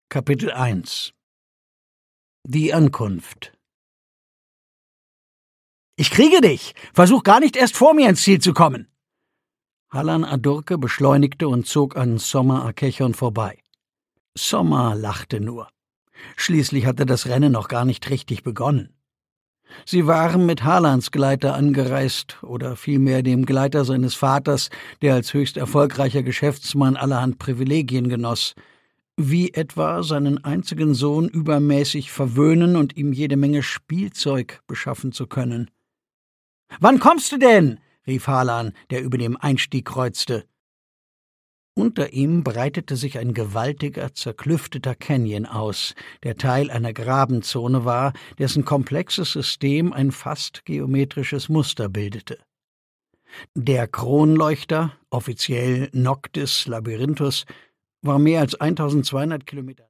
Kapitel 1 Die Ankunft. »Ich kriege dich! Versuch gar nicht erst vor mir ins Ziel zu kommen!« Hallan Adurke beschleunigte und zog an Sommer Akechon vorbei. Sommer lachte nur. Schließlich hatte das Rennen noch gar nicht richtig begonnen. Sie waren mit Hallans Gleiter angereist, oder vielmehr dem Gleiter seines Vaters, der als höchst erfolgreicher Geschäftsmann allerhand Privilegien genoss, wie etwa seinen einzigen Sohn übermäßig verwöhnen und ihm jede Menge Spielzeug beschaffen zu können. »Wann kommst du denn?« rief Hallan, der über dem Einstieg kreuzte. Unter ihm breitete sich ein gewaltiger, zerklüfteter Canyon aus, der Teil einer Grabenzone war, dessen komplexes System ein fast geometrisches Muster bildete. Der Kronleuchter, offiziell Noctis Labyrinthus, war mehr als 1200 Kilometer